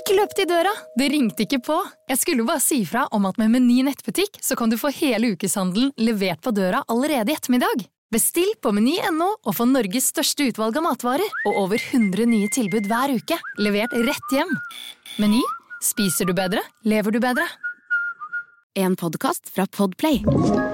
Ikke løp til døra, det ringte ikke på. Jeg skulle bare si fra om at med Meny nettbutikk så kan du få hele ukeshandelen levert på døra allerede i ettermiddag. Bestill på Meny.no og få Norges største utvalg av matvarer og over 100 nye tilbud hver uke, levert rett hjem. Meny, spiser du bedre, lever du bedre. En podcast fra Podplay.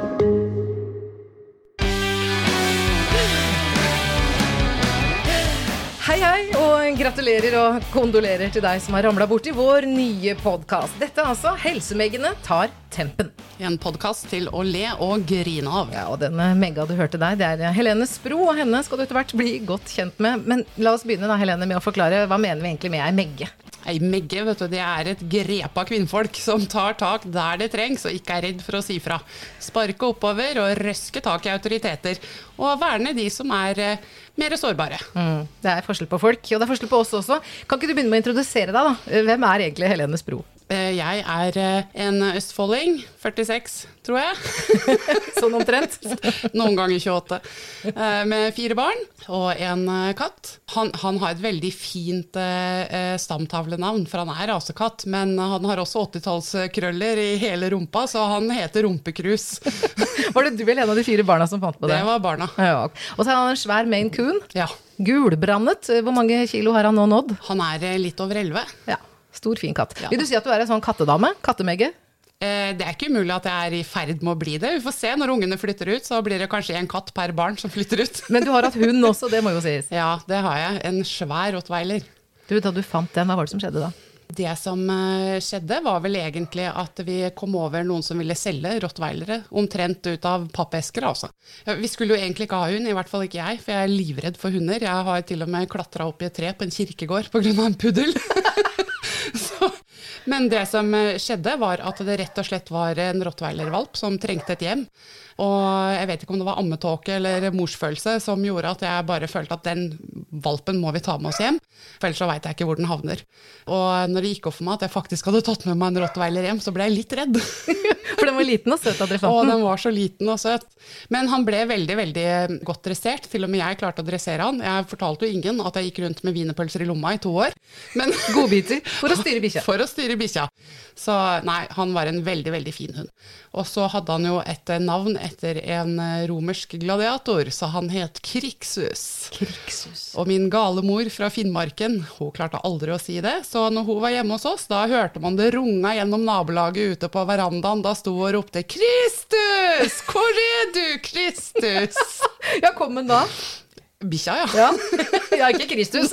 Hei, og gratulerer og kondolerer til deg som har ramlet bort i vår nye podcast. Dette altså, Helsemeggene tar tempen. En podcast til å le og grine av. Ja, og denne Megga du hørte der, det er Helene Spro, og henne skal du etter hvert bli godt kjent med. Men la oss begynne da, Helene, med å forklare, hva mener vi egentlig med ei megge? Ei megge, vet du, det er et grep av kvinnfolk som tar tak der det trengs, og ikke er redd for å si fra. Sparke oppover og røske tak i autoriteter, og verne de som er mer sårbare. Det er forskjell på folk, og det er forskjell på oss også. Kan ikke du begynne med å introdusere deg da? Hvem er egentlig Helene Spro? Jeg er en østfolding, 46, tror jeg. Sånn omtrent. Noen ganger 28. Med 4 barn og en katt. Han har et veldig fint stamtavlenavn, for han er rasekatt, men han har også 80-tallskrøller i hele rumpa, så han heter Rumpekrus. Var det du eller en av de 4 barna som fant på det? Det var barna. Ja. Og så har han en svær Maine Coon. Ja. Gulbrandet. Hvor mange kilo har han nå nådd? Han er litt over 11. Ja. Stor, fin katt. Ja. Vil du si at du er en sånn kattedame? Kattemegge? Det er ikke umulig at jeg er i ferd med å bli det. Vi får se når ungene flytter ut, så blir det kanskje en katt per barn som flytter ut. Men du har hatt hund også, det må jo sies. Ja, det har jeg. En svær rottweiler. Da du fant den, hva var det som skjedde da? Det som skjedde var vel egentlig at vi kom over noen som ville selge rottweilere, omtrent ut av pappesker altså. Vi skulle jo egentlig ikke ha hund, i hvert fall ikke jeg, for jeg er livredd for hunder. Jeg har til og med klatret opp i et tre på en kirkegård på grunn av en puddel. Men det som skjedde var at det rett og slett var en rottweilervalp som trengte et hjem. Og jeg vet ikke om det var ammetåke eller morsfølelse som gjorde at jeg bare følte at den valpen må vi ta med oss hjem. For ellers så vet jeg ikke hvor den havner. Og når det gikk opp for meg at jeg faktisk hadde tatt med meg en rottweiler hjem, så ble jeg litt redd. For den var liten og søt at dere fant den. Og den var så liten og søt. Men han ble veldig, veldig godt dressert. Til og med jeg klarte å dressere han. Jeg fortalte jo ingen at jeg gikk rundt med wienerpølser i lomma i 2 år. Men godbiter for å styre bikkja. For å styre bikkja. Så nei, han var en veldig, veldig fin hund. Og så hadde han jo et navn etter en romersk gladiator, så han het Krixus. Krixus. Og min gale mor fra Finnmarken, hun klarte aldri å si det, så når hun var hjemme hos oss, da hørte man det runga gjennom nabolaget ute på verandaen, da sto og ropte «Kristus! Hvor er du, Kristus?» Ja, kom den da? Bikkja, ja. Ja, ikke Kristus.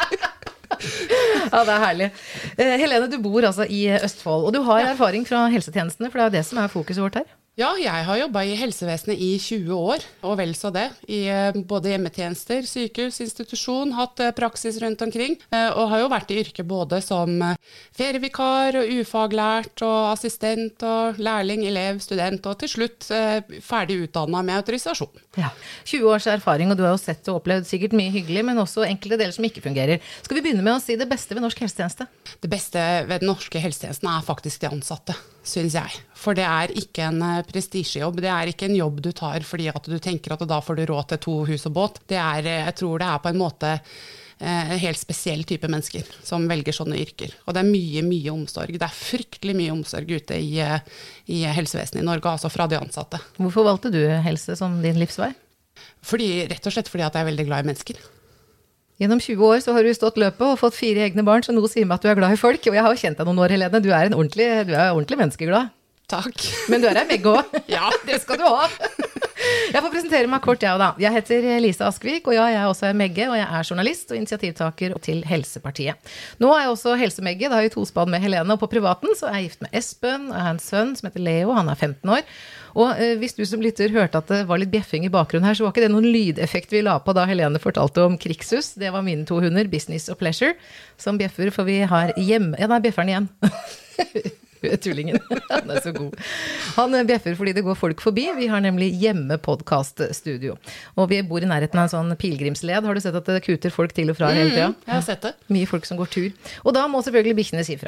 Ja, det er herlig. Helene, du bor altså i Østfold, og du har erfaring fra helsetjenestene, for det er det som er fokuset vårt her. Ja, jeg har jobbet i helsevesenet i 20 år, og vel så det, i både hjemmetjenester, sykehus, institusjon, hatt praksis rundt omkring, og har jo vært i yrke både som ferievikar og ufaglært og assistent og lærling, elev, student, og til slutt ferdig utdannet med autorisasjon. Ja, 20 års erfaring, og du har jo sett og opplevd sikkert mye hyggelig, men også enkelte deler som ikke fungerer. Skal vi begynne med å si det beste ved norsk helsetjeneste? Det beste ved den norske helsetjenesten er faktisk de ansatte, synes jeg. For det er ikke en prestisjejobb, det er ikke en jobb du tar fordi at du tenker at da får du råd til 2 hus og båt. Jeg tror det er på en måte en helt spesiell type mennesker som velger sånne yrker. Og det er mye, mye omsorg. Det er fryktelig mye omsorg ute i helsevesenet i Norge, altså fra de ansatte. Hvorfor valgte du helse som din livsvei? Rett og slett fordi at jeg er veldig glad i mennesker. Gjennom 20 år så har du stått løpet og fått 4 egne barn, så noe sier meg at du er glad i folk. Og jeg har jo kjent deg noen år, Helene. Du er ordentlig menneskeglad. Takk. Men du er en megge også. Ja. Det skal du ha. Jeg får presentere meg kort, jeg da. Jeg heter Lisa Askvik, og jeg er også en megge, og jeg er journalist og initiativtaker til Helsepartiet. Nå er jeg også helsemegge, da har jeg 2 spann med Helene, og på privaten så er jeg gift med Espen, og jeg har en sønn som heter Leo, han er 15 år. Og hvis du som lytter hørte at det var litt bjeffing i bakgrunnen her, så var ikke det noen lydeffekt vi la på da Helene fortalte om Krixus. Det var mine 2 hunder, Business og Pleasure, som bjeffer, for vi har hjemme... Ja, nei, bjefferen igjen. Tullingen, han er så god. Han bjeffer fordi det går folk forbi. Vi har nemlig hjemme podcaststudio. Og vi bor i nærheten av en sånn pilgrimsled. Har du sett at det kuter folk til og fra hele tiden? Jeg har sett det. Mye folk som går tur. Og da må selvfølgelig bikkjene si fra.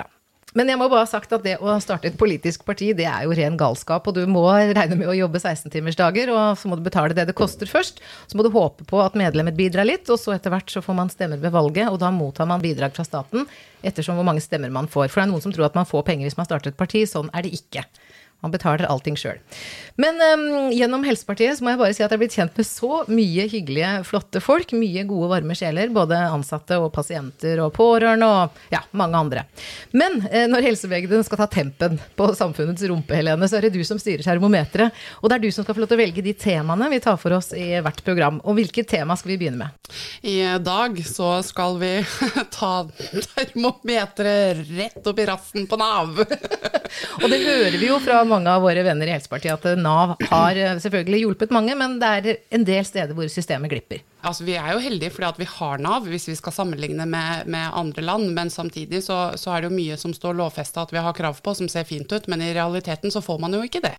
Men jeg må bare ha sagt at det å starte et politisk parti, det jo ren galskap, og du må regne med å jobbe 16-timersdager, og så må du betale det koster først, så må du håpe på at medlemmet bidrar litt, og så etter hvert så får man stemmer ved valget, og da mottar man bidrag fra staten, ettersom hvor mange stemmer man får. For det noen som tror at man får penger hvis man starter et parti, sånn det ikke. Man betaler allting selv. Men gjennom Helsepartiet så må jeg bare si at jeg har blitt kjent med så mye hyggelige, flotte folk, mye gode, varme sjeler, både ansatte og pasienter og pårørende og ja, mange andre. Men når helsevegden skal ta tempen på samfunnets rumpe, Helene, så det du som styrer termometeret, og det du som skal få lov til å velge de temaene vi tar for oss i hvert program. Og hvilket tema skal vi begynne med? I dag så skal vi ta termometeret rett opp i rassen på NAV. Og det hører vi jo fra mange av våre venner i Helsepartiet at NAV har selvfølgelig hjulpet mange, men det en del steder hvor systemet glipper. Altså, vi jo heldige fordi at vi har NAV, hvis vi skal sammenligne med andre land, men samtidig så det jo mye som står lovfestet at vi har krav på, som ser fint ut, men i realiteten så får man jo ikke det.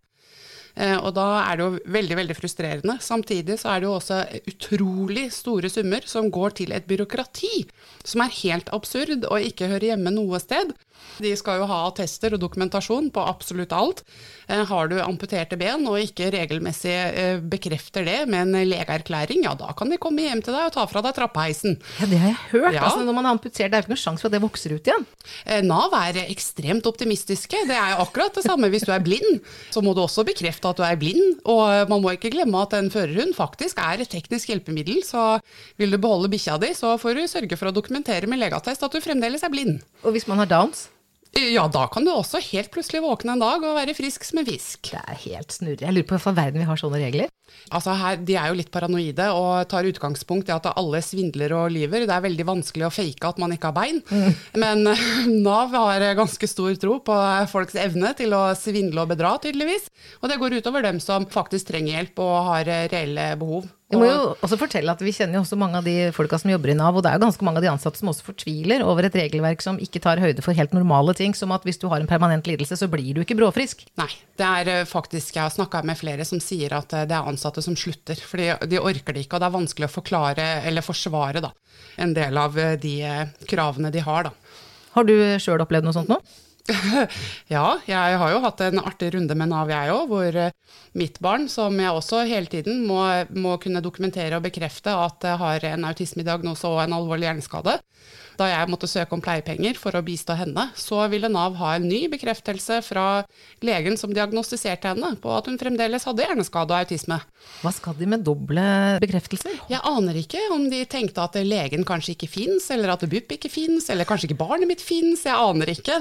Og da det jo veldig, veldig frustrerende. Samtidig så det jo også utrolig store summer som går til et byråkrati, som helt absurd og ikke hører hjemme noe sted. De skal jo ha attester og dokumentasjon på absolutt alt. Har du amputerte ben og ikke regelmessig bekrefter det med en legeerklæring, ja, da kan de komme hjem til deg og ta fra deg trappeheisen. Ja, det har jeg hørt. Ja. Altså, når man har amputert, det jo ikke noen sjanse for at det vokser ut igjen. NAV ekstremt optimistiske. Det jo akkurat det samme hvis du blind. Så må du også bekrefte at du blind, og man må ikke glemme at en førerhund faktisk et teknisk hjelpemiddel, så vil du beholde bikkja di, så får du sørge for å dokumentere med legeattest at du fremdeles blind. Og hvis man har Downs? Ja, da kan du også helt plutselig våkne en dag og være frisk som en fisk. Det helt snurrig. Jeg lurer på hvorfor verden vi har sånne regler. Altså her, de jo litt paranoide og tar utgangspunkt i at alle svindler og lyver. Det veldig vanskelig å fake at man ikke har bein. Men NAV har ganske stor tro på folks evne til å svindle og bedra, tydeligvis. Og det går utover dem som faktisk trenger hjelp og har reelle behov. Jeg må jo også fortelle at vi kjenner jo også mange av de folka som jobber i NAV, og det jo ganske mange av de ansatte som også fortviler over et regelverk som ikke tar høyde for helt normale ting, som at hvis du har en permanent lidelse, så blir du ikke bråfrisk. Nei, det faktisk, jeg har snakket med flere som sier at det ansatte som slutter, fordi de orker det ikke, og det vanskelig å forklare eller forsvare da, en del av de kravene de har da. Har du selv opplevd noe sånt nå? Ja, jeg har jo hatt en artig runde med NAV jeg også, hvor mitt barn, som jeg også hele tiden må kunne dokumentere og bekrefte at har en autismediagnose og en alvorlig hjerneskade. Da jeg måtte søke om pleiepenger for å bistå henne, så ville NAV ha en ny bekreftelse fra legen som diagnostiserte henne på at hun fremdeles hadde hjerneskade og autisme. Hva skal de med doble bekreftelser? Jeg aner ikke om de tenkte at legen kanskje ikke finnes, eller at BUP ikke finnes, eller kanskje ikke barnet mitt finnes, jeg aner ikke.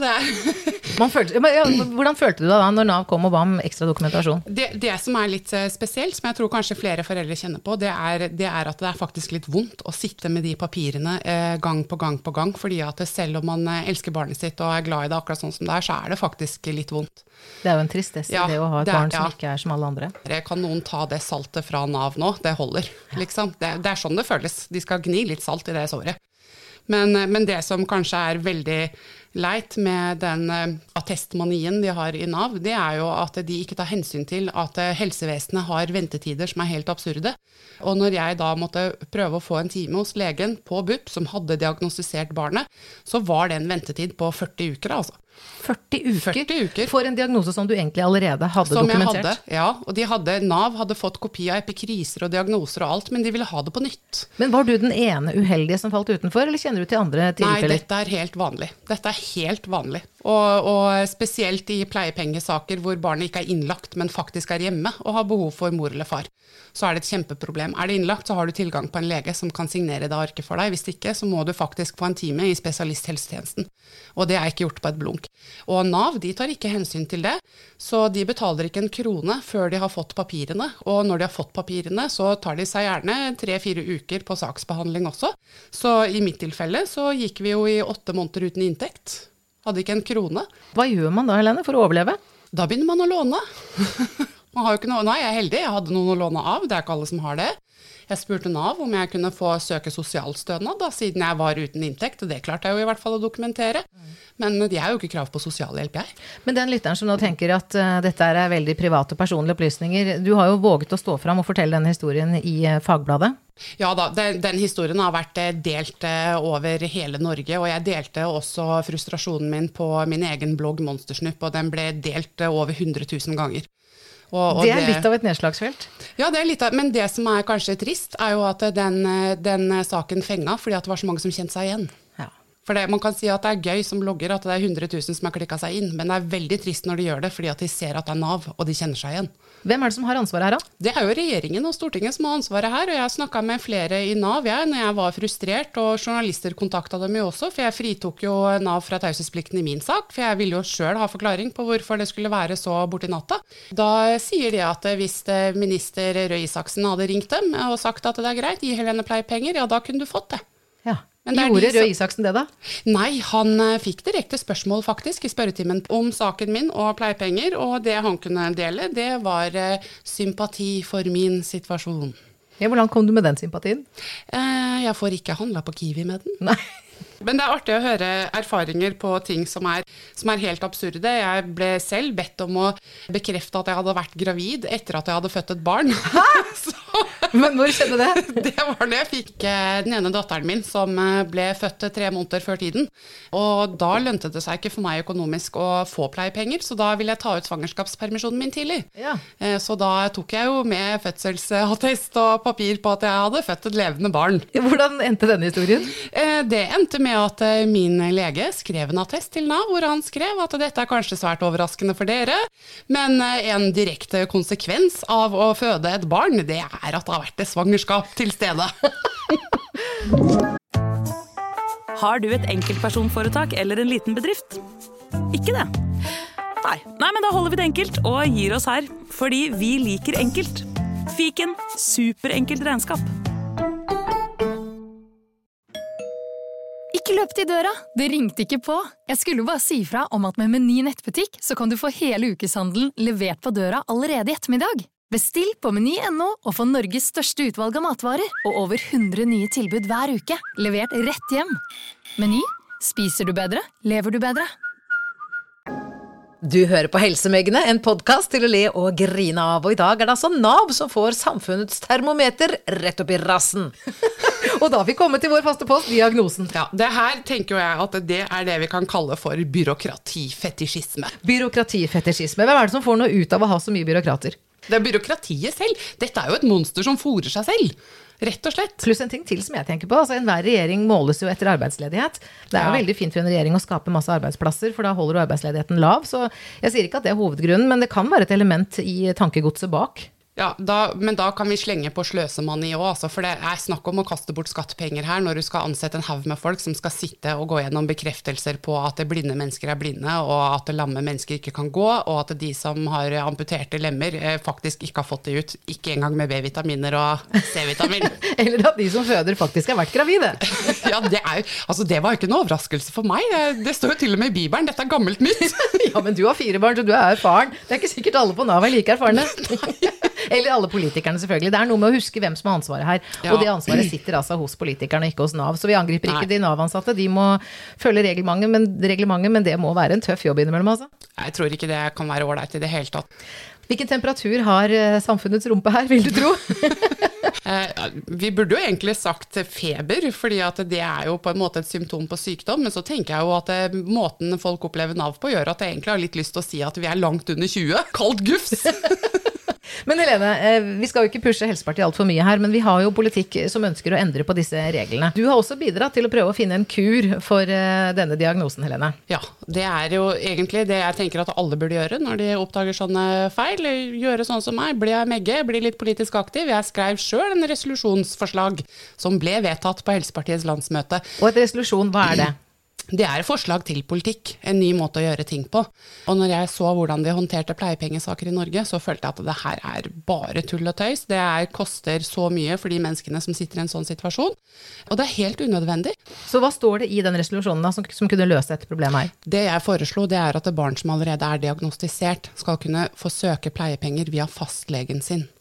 Hvordan følte du deg da når NAV kom og ba om ekstra dokumentasjon? Det som litt spesielt, som jeg tror kanskje flere foreldre kjenner på, det at det faktisk litt vondt å sitte med de papirene gang på gang, fordi at selv om man elsker barnet sitt og glad i det akkurat sånn som det så det faktisk litt vondt. Det jo en tristesse det å ha et barn som ikke som alle andre. Kan noen ta det saltet fra NAV nå? Det holder, liksom. Det sånn det føles. De skal gni litt salt i det såret. Men det som kanskje veldig leit med den attestmanien de har i NAV, det jo at de ikke tar hensyn til at helsevesenet har ventetider som helt absurde. Og når jeg da måtte prøve å få en time hos legen på BUP som hadde diagnostisert barnet, så var det en ventetid på 40 uker, altså. 40 uker for en diagnose som du egentlig allerede hadde dokumentert? Ja, og NAV hadde fått kopi av epikriser og diagnoser og alt, men de ville ha det på nytt. Men var du den ene uheldige som falt utenfor, eller kjenner du til andre tilfeller? Nei, dette helt vanlig. Dette helt vanlig. Og spesielt i pleiepengesaker hvor barnet ikke innlagt, men faktisk hjemme og har behov for mor eller far. Så det et kjempeproblem. Det innlagt, så har du tilgang på en lege som kan signere det arket for deg. Hvis ikke, så må du faktisk få en time i spesialisthelsetjenesten. Og det ikke gjort på et blunk. Og NAV, de tar ikke hensyn til det, så de betaler ikke en krone før de har fått papirene. Og når de har fått papirene, så tar de seg gjerne 3-4 uker på saksbehandling også. Så i mitt tilfelle så gikk vi jo i 8 måneder uten inntekt. Hadde ikke en krone. Hva gjør man da, Helene, for å overleve? Da begynner man å låne. Man har jo ikke noe, nei, jeg heldig, jeg hadde noen å låne av, det ikke alle som har det. Jeg spurte NAV om jeg kunne få søke sosialstønad da, siden jeg var uten inntekt, og det klarte jeg jo i hvert fall å dokumentere. Men de jo ikke krav på sosialhjelp, jeg. Men den lytteren som nå tenker at dette veldig private og personlige opplysninger, du har jo våget å stå fram og fortelle denne historien i Fagbladet. Ja da, den historien har vært delt over hele Norge, og jeg delte også frustrasjonen min på min egen blogg Monstersnupp, og den ble delt over 100 000 ganger. Og det litt av et nedslagsfelt. Ja, det litt av, men det som kanskje trist, jo at den saken fenga, fordi at det var så mange som kjente seg igjen. Ja. For man kan si at det gøy som blogger at det 100 000 som har klikket seg inn, men det veldig trist når de gjør det, fordi at de ser at det NAV, og de kjenner seg igjen. Hvem det som har ansvaret her da? Det jo regjeringen og Stortinget som har ansvaret her, og jeg snakket med flere i NAV når jeg var frustrert, og journalister kontaktet dem jo også, for jeg fritok jo NAV fra taushetsplikten i min sak, for jeg ville jo selv ha forklaring på hvorfor det skulle være så borti natta. Da sier de at hvis minister Røe Isaksen hadde ringt dem og sagt at det greit, gi Helene pleiepenger, ja da kunne du fått det. Ja. Gjorde Røe Isaksen det da? Nei, han fikk direkte spørsmål faktisk i spørretimen om saken min og pleiepenger, og det han kunne dele, det var sympati for min situasjon. Ja, hvordan kom du med den sympatien? Jeg får ikke handla på Kiwi med den. Nei. Men det artig å høre erfaringer på ting som helt absurde. Jeg ble selv bedt om å bekrefte at jeg hadde vært gravid etter at jeg hadde født et barn. Men hvor skjedde det? Det var når jeg fikk den ene datteren min som ble født 3 måneder før tiden. Og da lønte det seg ikke for meg økonomisk å få pleiepenger, så da ville jeg ta ut svangerskapspermisjonen min tidlig. Ja. Så da tok jeg jo med fødselsattest og papir på at jeg hadde født et levende barn. Hvordan endte denne historien? Det endte med at min lege skrev en attest til NAV, hvor han skrev at dette kanskje svært overraskende for dere, men en direkte konsekvens av å føde et barn, det at det har vært et svangerskap til stede. Har du et enkeltpersonforetak eller en liten bedrift? Ikke det? Nei, men da holder vi det enkelt og gir oss her, fordi vi liker enkelt. Fiken, superenkelt regnskap. Ikke løp til døra, det ringte ikke på. Jeg skulle bare si fra om at med Meny nettbutikk så kan du få hele ukeshandelen levert på døra allerede i ettermiddag. Bestill på meny.no og få Norges største utvalg av matvarer og over 100 nye tilbud hver uke, levert rett hjem. Meny, spiser du bedre, lever du bedre. Du hører på Helsemeggene, en podcast til å le og grine av, og i dag det altså NAV som får samfunnets termometer rett opp i rassen. Og da har vi kommet til vår faste post, diagnosen. Ja, det her tenker jeg at det det vi kan kalle for byråkratifetisjisme. Byråkratifetisjisme. Hvem det som får noe ut av å ha så mye byråkrater? Det byråkratiet selv. Dette jo et monster som fôrer seg selv. Rett og slett. Pluss en ting til som jeg tenker på, altså enhver regjering måles jo etter arbeidsledighet. Det jo veldig fint for en regjering å skape masse arbeidsplasser, for da holder du arbeidsledigheten lav, så jeg sier ikke at det hovedgrunnen, men det kan være et element i tankegodset bak. Ja, men da kan vi slenge på sløsemani også, altså, for det snakk om å kaste bort skattepenger her når du skal ansette en haug med folk som skal sitte og gå gjennom bekreftelser på at blinde mennesker blinde, og at lamme mennesker ikke kan gå, og at de som har amputerte lemmer faktisk ikke har fått det ut, ikke engang med B-vitaminer og C-vitamin. Eller at de som føder faktisk har vært gravide. Ja, det var jo ikke en overraskelse for meg. Det står jo til og med i Bibelen, dette gammelt nytt. Ja, men du har 4 barn, så du erfaren. Det ikke sikkert alle på NAV like erfarne. Eller alle politikerne selvfølgelig. Det noe med å huske hvem som har ansvaret her. Ja. Og det ansvaret sitter altså hos politikerne, ikke hos NAV. Så vi angriper ikke de NAV-ansatte. De må følge reglementet, men det må være en tøff jobb innimellom, altså. Jeg tror ikke det kan være ålreit i det hele tatt. Hvilken temperatur har samfunnets rumpe her, vil du tro? Vi burde jo egentlig sagt feber, fordi at det jo på en måte et symptom på sykdom, men så tenker jeg jo at måten folk opplever NAV på gjør at jeg egentlig har litt lyst til å si at vi langt under 20. Kaldt gufs! Men Helene, vi skal jo ikke pushe Helsepartiet alt for mye her, men vi har jo politikk som ønsker å endre på disse reglene. Du har også bidratt til å prøve å finne en kur for denne diagnosen, Helene. Ja, det jo egentlig det jeg tenker at alle burde gjøre når de oppdager sånne feil. Gjøre sånn som meg, bli megge, bli litt politisk aktiv. Jeg skrev selv en resolusjonsforslag som ble vedtatt på Helsepartiets landsmøte. Og et resolusjon, hva det? Det forslag til politikk, en ny måte å gjøre ting på. Og når jeg så hvordan de håndterte pleiepengesaker i Norge, så følte jeg at det her bare tull og tøys. Det koster så mye for de menneskene som sitter i en sånn situasjon. Og det helt unødvendig. Så hva står det i den resolusjonen da, som kunne løse dette problemet her? Det jeg foreslo, det at barn som allerede diagnostisert, skal kunne få søke pleiepenger via fastlegen sin.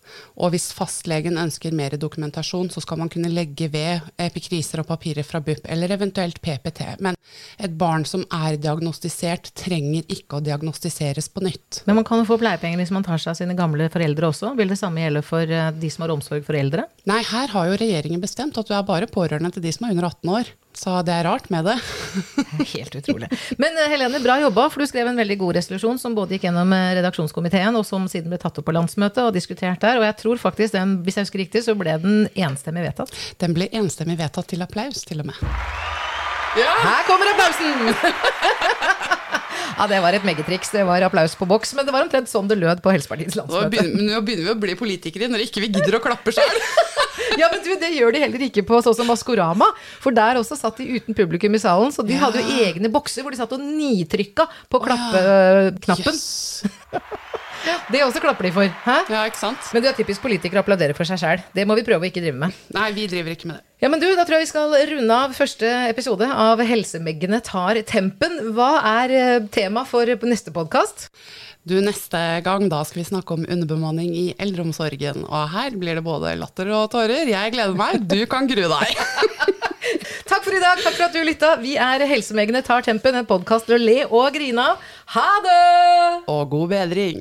Og hvis fastlegen ønsker mer dokumentasjon, så skal man kunne legge ved epikriser og papirer fra BUP, eller eventuelt PPT. Men et barn som diagnostisert, trenger ikke å diagnostiseres på nytt. Men man kan jo få pleiepenger hvis man tar seg av sine gamle foreldre også. Vil det samme gjelde for de som har omsorg for eldre? Nei, her har jo regjeringen bestemt at du bare pårørende til de som under 18 år. Så det rart med det. Helt utrolig. Men Helene, bra jobba, for du skrev en veldig god resolusjon som både gikk gjennom redaksjonskomiteen, og som siden ble tatt opp på landsmøtet og diskutert der. Og jeg tror faktisk, hvis jeg husker riktig, så ble den enstemmig vedtatt. Den ble enstemmig vedtatt til applaus, til og med. Ja! Her kommer applausen! Ja, det var et megatriks. Det var applaus på boks, men det var omtrent sånn det lød på Helsepartiets landsmøte. Nå begynner vi å bli politikere når ikke vi gidder å klappe selv. Ja, men det gjør de heller ikke på sånn som Maskorama, for der også satt de uten publikum i salen, så de hadde jo egne bokser hvor de satt og nitrykka på klappeknappen. Yes. Det også klapper de for. Hæ? Ja, ikke sant? Men du er typisk politiker å applaudere for seg selv. Det må vi prøve å ikke drive med. Nei, vi driver ikke med det. Ja, men du, da tror jeg vi skal runde av første episode av Helsemeggene tar tempen. Hva er tema for neste podcast? Du, neste gang da skal vi snakke om underbemanning i eldreomsorgen, og her blir det både latter og tårer. Jeg gleder meg, du kan grue deg. Takk for i dag, takk for at du lyttet. Vi er Helsemeggene tar tempen, en podcast til å le og grine av. Ha det! Og god bedring.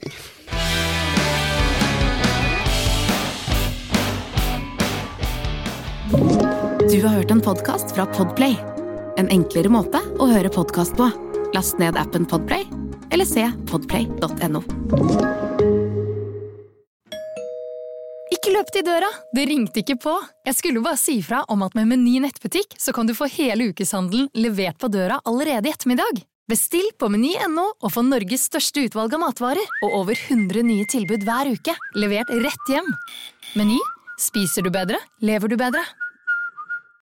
Du har hørt en podcast fra Podplay. En enklere måte å høre podcast på. Last ned appen Podplay, eller se podplay.no. Ikke løp til døra, det ringte ikke på. Jeg skulle bare si fra om at med Meny nettbutikk så kan du få hele ukeshandelen levert på døra allerede i ettermiddag. Bestill på meny.no og få Norges største utvalg av matvarer og over 100 nye tilbud hver uke, levert rett hjem. Meny, spiser du bedre, lever du bedre.